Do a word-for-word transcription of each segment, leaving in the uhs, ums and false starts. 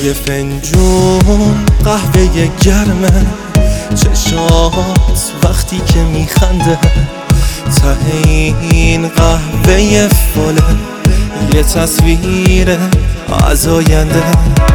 یه فنجون قهوه گرمه، چشات وقتی که میخنده، ته این قهوه فاله یه تصویر از آینده.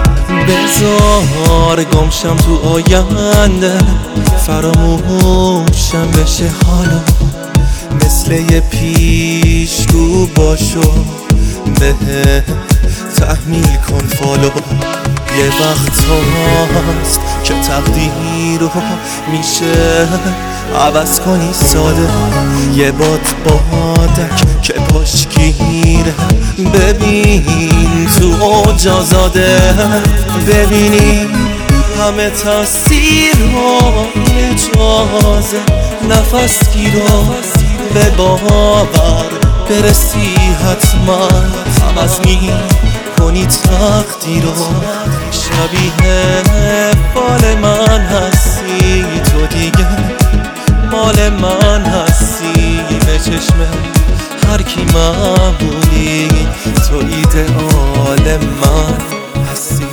بذار گمشم تو آینده، فراموشم بشه حالا، مثل یه پیشگو باشو، به تحمیل کن فالو. یه وقت هاست که تقدیر رو میشه عوض کنی ساده، یه باد بادک که پاشگیره، ببین تو اوج آزاده، ببینی همه تاثیرهای اجازه نفس گیرو، به باور برسی حتما عوض می کنی تقدیرو. شبیه فال من هستی تو دیگه، مال من هستی به چشم هر کی معمولی، تو ایدئال من هستی.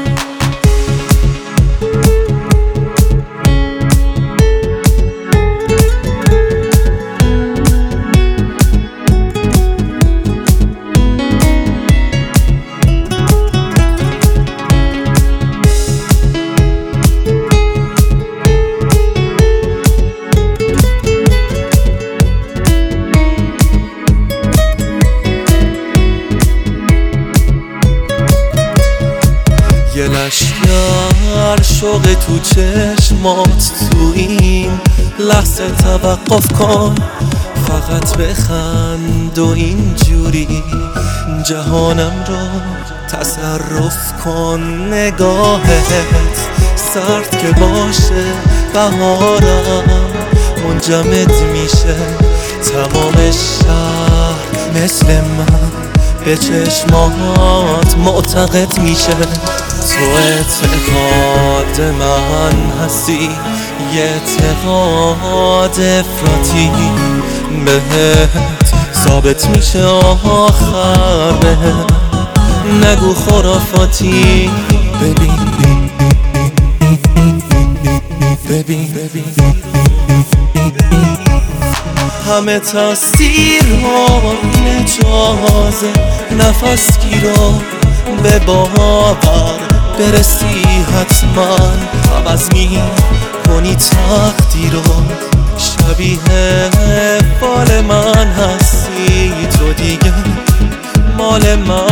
یه لشگر شوق تو چشمات، تو این لحظه توقف کن، فقط بخند و اینجوری جهانم رو تصرف کن. نگاهت سرد که باشه بهارم منجمد میشه، تمام شهر مثل من به چشمات معتقد میشه. تو اعتقاد من هستی، یه اعتقاد افراطی بهت ثابت میشه آخر، بهت نگو خرافاتی. ببین ببین ببین همه تاثیرها اجازه نفس گیرو، به باور برسی حتما عوض می کنی تقدیرو. شبیه فال من هستی تو دیگه، مال من